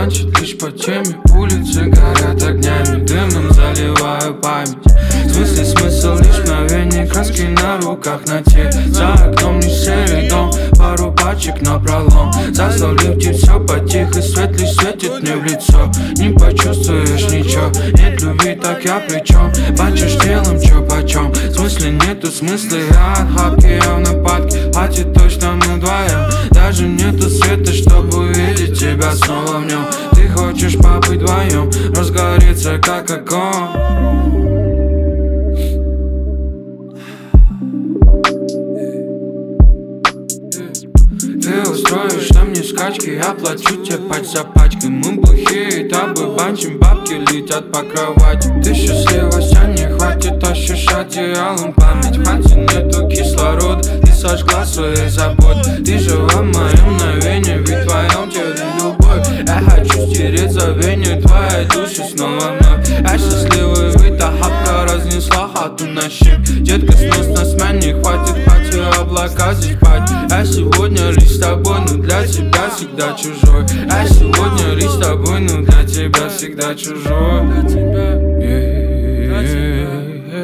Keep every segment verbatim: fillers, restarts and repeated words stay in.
танчит лишь по теме. Улицы горят огнями, дымом заливаю память. В смысле смысл лишь мгновение, краски на руках на те. За окном не серый дом, пару пачек напролом. Застал лифте, все потихо, свет лишь светит мне в лицо. Не почувствуешь ничего, нет любви, так я при чем? Бачишь телом, чё почем? В смысле нету смысла, я от хапки, я в нападке. Хватит точно мы вдвоем. Даже нету света, чтобы увидеть тебя снова в нем. Ты хочешь побыть вдвоем, разгореться как огонь. Ты устроишь на мне скачки, я плачу тебе пать за пачкой. Мы плохие, тобой банчим, бабки летят по кровати. Ты счастливость, а не хватит ощущать идеалом память. Хватит, нету кислорода, ты сожгла свои заботы. Ты жила в моем мгновении, ведь в твоем теле любовь. Я хочу стереть забвение твоей души снова вновь. Я счастливый вид, а хапка разнесла хату на щепки. Детка, снос на смене, хватит, хватит облака здесь спать. Я сегодня лишь с тобой, но для тебя всегда чужой. Я сегодня лишь с тобой, но для тебя всегда чужой. Для тебя, для тебя.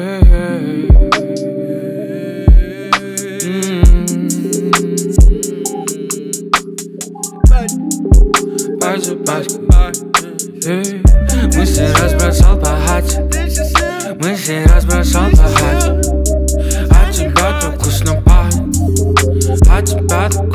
Пальцы, пачка. Мысли разбросал по хате. Мысли разбросал по хате. От тебя так вкусно пахнет. От тебя так